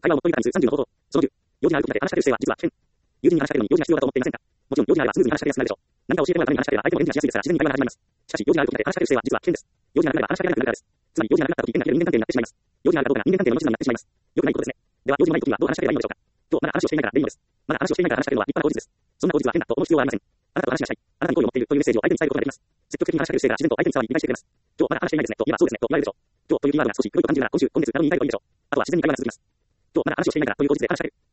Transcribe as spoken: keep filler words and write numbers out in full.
会話を持っといたに数さんじゅうの方法。そのじゅう。用事があることだけ話しかける姿勢は実は危険。友人に話しかけるのに用事が必要だと思っていませんか？もちろん用事があればスムーズに話しかけやすくなるでしょう。何か教えてもらうために話しかければ相手も返事しやすいですから自然に会話が始まります。しかし用事があることだけ話しかける姿勢は実は危険です。用事がなくなれば話しかけられなくなるからです。つまり用事がなくなった時、変な人間関係になってしまいます。用事があるかどうかが人間関係の一つになってしまいます。良くないことですね。では、用事のない時にはどう話しかければいいのでしょうか。と、まだ話をしていないからでいいのです。まだ話をしていないから話しかけるのは立派な口実です。そんな口実は変だと思う必要はありません。あなたと話がしたい。あなたに好意を持っているというメッセージを相手に伝えることができます。積極的に話しかける姿勢が自然と相手にさらに理解してくれます。今日まだ話していないですねと言えばそうですねと言われるでしょう。今日というキーワードが少し黒いと感じるなら今週、今月などに言いたいことでしょう。あとは自然に会話が続きます。今日まだ話をしていないからという口実で話しかける。